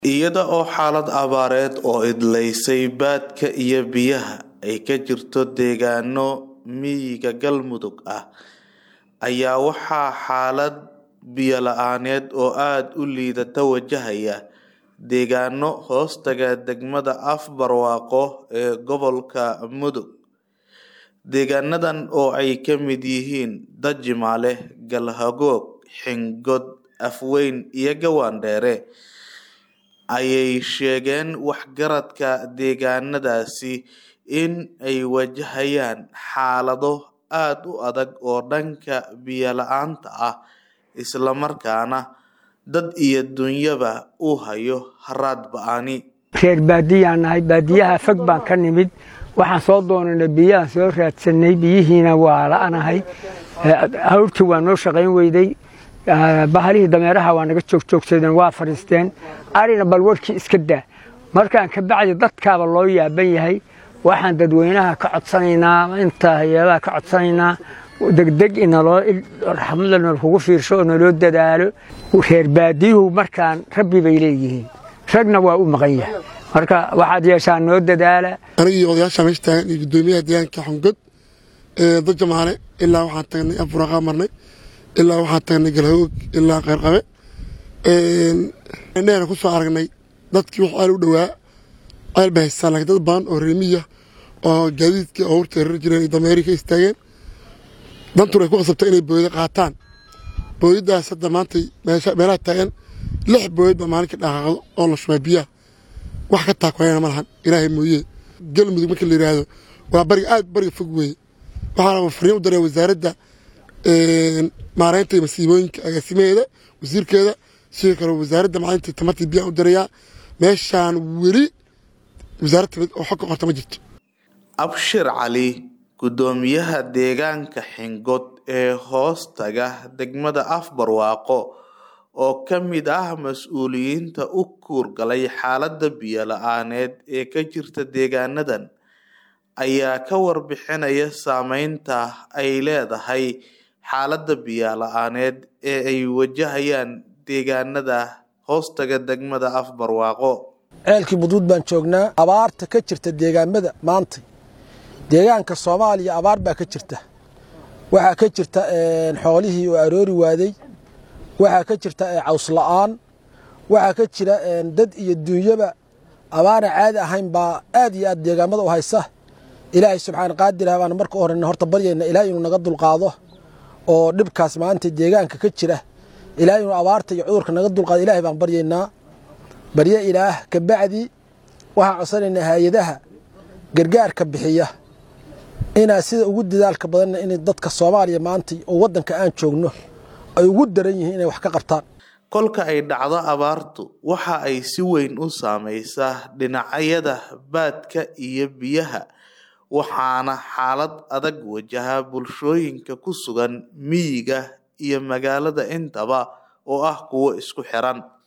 iyada oo xaalad abaareed oo idleysay baadka iyo biyaha ay ka jirto deegaano miyiga Galmudug ah ayaa waxaa xaalad biyo la'aaneed oo aad u liidata wajahaya deegaano hoostaga degmada Afbarwaaqo ee gobolka Mudug. Deegaanadan oo ay ka mid yihiin Dajimaale, Galhagoog, Xingod, Afweyn iyo Gawaandheere ayay sheegeen waxgaradka deegaanadaasi in ay wajahayaan xaalado aad u adag oo dhanka biyo la'aanta ah, isla markaana dad iyo dunyaba uu hayo haraad ba'ani. reer baadiyaan nahay, baadiyaha fog baan ka nimid, waxaan soo doonanay biyaha soo raadsanay, biyihiina waa la'anahay, hawrtii waa noo shaqayn weyday, bahalihii dameeraha waa naga joogsadeen, waa fariisteen, arina bal warkii iska daa. markaan ka bacdi dadkaaba loo yaaban yahay, waxaan dadweynaha ka codsanaynaa, inta hay'adaha ka codsanaynaa degdeg inaloo raxmada kugu fiirsho oo naloo dadaalo. reer baadiyuhu markaan rabbi bay leeyihiin, ragna waa u maqan yahay, marka waxaad yeeshaan noo dadaala. anigii odayaasha meesha taagan iyo gudoomiyaha deegaanka Xungod Dajimaale ilaa waxaan tagnay Afbarwaaqo marnay, ilaa waxaan tagnay Galhagoog ilaa Qayrqabe, indhahana ku soo aragnay dadkii wax aad u dhawaa ceel bay haystaan, laakiin dad badan oo reer miyiga oo gaadiidkii awrta reer jireen iyo dameeri ka istaageen. dantuna ay ku qasabtay inay booyada qaataan. booyadaas hadda maanta meelaha taagan 6 booyad baa maalinka dhaqaaqdo oo la shubay biyaha, wax ka taakoyana ma lahan ilaahay mooye. Galmudug marka la yiraahdo waa bariga fog weeye. waxaana fariin u diray wasaaradda maareynta masiibooyinka agaasimaheeda, wasiirkeeda, sidoo kale wasaaradda maareynta tamarta biyaha u diraya. meeshaan weli wasaaradda oo xog ka qorta ma jirto. Abshir Cali, gudoomiyaha deegaanka Xingod ee hoostaga degmada Afbarwaaqo oo ka mid ah mas'uuliyiinta u kuurgalay xaaladda biyo la'aaneed ee ka jirta deegaanadan, ayaa ka warbixinaya saameynta ay leedahay xaaladda biyo la'aaneed ee ay wajahayaan deegaanada hoostaga degmada Afbarwaaqo. ceelkii Buduud baan joognaa. abaarta ka jirta deegaamada maanta, deegaanka Soomaaliya abaar baa ka jirta. waxaa ka jirta xoolihii oo aroori waaday, waxaa ka jirta caws la'aan, waxaa ka jira dad iyo dunyaba abaana caadi ahayn baa aad iyo aad deegaamada u haysa. ilaahay subxaan qaadir ah baan marka horena horta baryayna ilaahay inuu naga dulqaado oo dhibkaas maanta deegaanka ka jira, ilaahay inuu abaarta iyo cudurka naga dulqaado ilaahay baan baryaynaa. barya ilaah ka bacdi waxaan codsanaynaa hay'adaha gargaarka bixiya inaa sida ugu dadaalka badan in dadka Soomaaliya maanta oo wadanka aan joogno ay ugu daran yihiin inay wax ka qabtaan. kolka ay dhacdo abaartu, waxa ay si weyn u saameysaa dhinacyada baadka iyo biyaha, waxaana xaalad adag wajaha bulshooyinka ku sugan miyiga iyo magaalada intaba oo ah kuwo isku xiran.